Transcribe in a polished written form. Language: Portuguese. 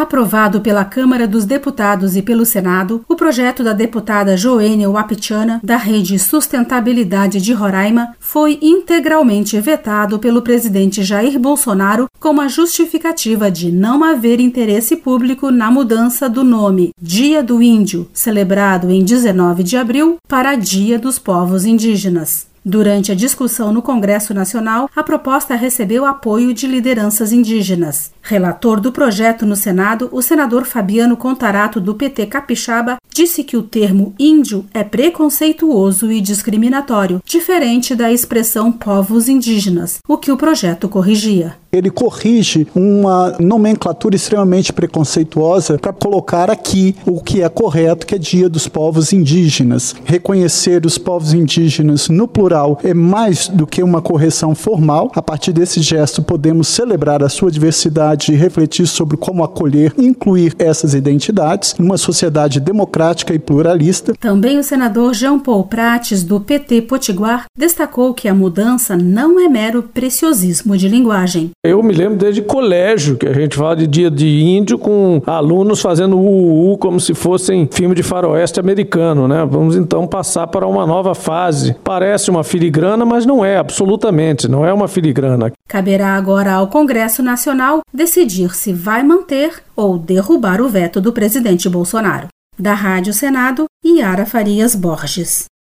Aprovado pela Câmara dos Deputados e pelo Senado, o projeto da deputada Joênia Wapichana, da Rede Sustentabilidade de Roraima, foi integralmente vetado pelo presidente Jair Bolsonaro com a justificativa de não haver interesse público na mudança do nome Dia do Índio, celebrado em 19 de abril, para Dia dos Povos Indígenas. Durante a discussão no Congresso Nacional, a proposta recebeu apoio de lideranças indígenas. Relator do projeto no Senado, o senador Fabiano Contarato, do PT Capixaba, disse que o termo índio é preconceituoso e discriminatório, diferente da expressão povos indígenas, o que o projeto corrigia. Ele corrige uma nomenclatura extremamente preconceituosa para colocar aqui o que é correto, que é Dia dos Povos Indígenas. Reconhecer os povos indígenas no plural é mais do que uma correção formal. A partir desse gesto, podemos celebrar a sua diversidade e refletir sobre como acolher e incluir essas identidades numa sociedade democrática e pluralista. Também o senador Jean Paul Prates, do PT Potiguar, destacou que a mudança não é mero preciosismo de linguagem. Eu me lembro desde colégio que a gente fala de Dia de Índio com alunos fazendo u como se fossem filme de faroeste americano, né? Vamos então passar para uma nova fase. Parece uma filigrana, mas não é, absolutamente, não é uma filigrana. Caberá agora ao Congresso Nacional decidir se vai manter ou derrubar o veto do presidente Bolsonaro. Da Rádio Senado, Yara Farias Borges.